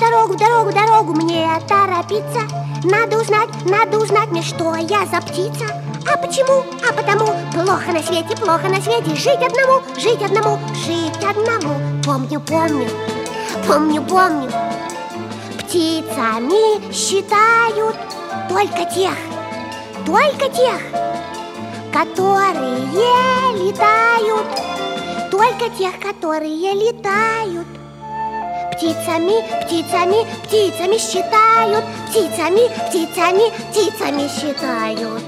дорогу мне торопиться. Надо узнать мне, что я за птица. А почему? А потому плохо на свете, жить одному, жить одному, жить одному. Помню, птицами считают только тех, которые летают, только тех, которые летают. Птицами считают, птицами считают.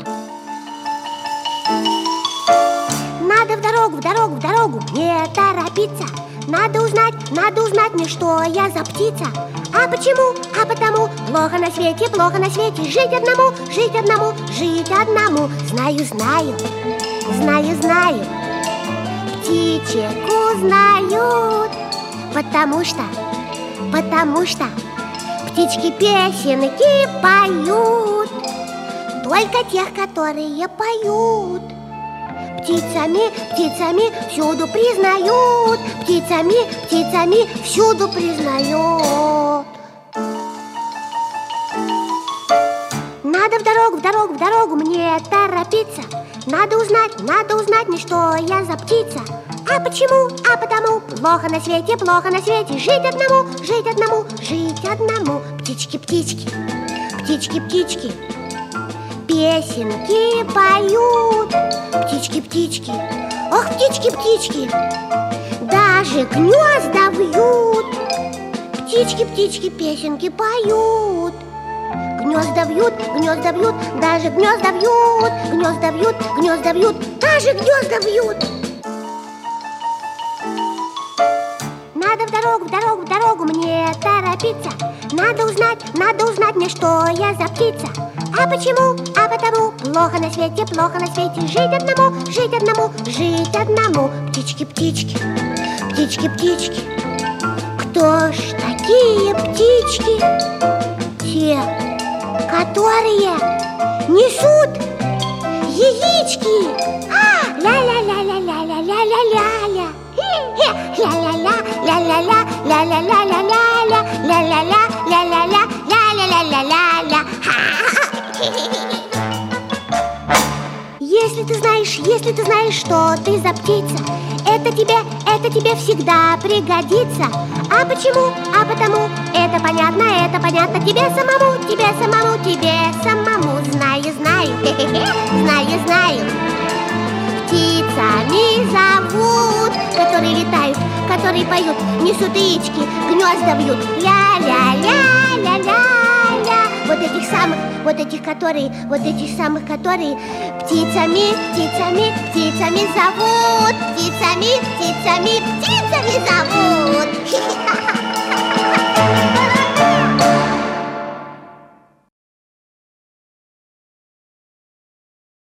Надо в дорогу мне торопиться. Надо узнать мне, что я за птица. А почему? А потому плохо на свете, жить одному, жить одному. Знаю, птичек узнают, потому что птички песенки поют, только тех, которые поют. Птицами всюду признают, птицами всюду признают. Надо в дорогу мне торопиться. Надо узнать мне, что я за птица. А почему? А потому плохо на свете, жить одному. Птички, песенки поют. Птички, ох, птички, даже гнезда вьют. Птички, песенки поют. Гнезда вьют, даже гнезда вьют. Даже гнезда вьют. Надо в дорогу мне торопиться. Надо узнать мне, что я за птица. А почему? А потому плохо на свете, жить одному. Птички, кто ж такие птички? Те, которые несут яички. Ля-ля-ля-ля-ля-ля-ля-ля-ля. Ля-ля-ля-ля-ля-ля-ля-ля-ля-ля-ля-ля-ля-ля-ля-ля-ля-ля. Если ты знаешь, что ты за птица, это тебе всегда пригодится. А почему? А потому это понятно тебе самому. Знаю. Птицами зовут, которые летают, которые поют, несут яички, гнезда вьют. Ля-ля-ля-ля-ля-ля. Вот этих самых, которые птицами зовут. Птицами зовут.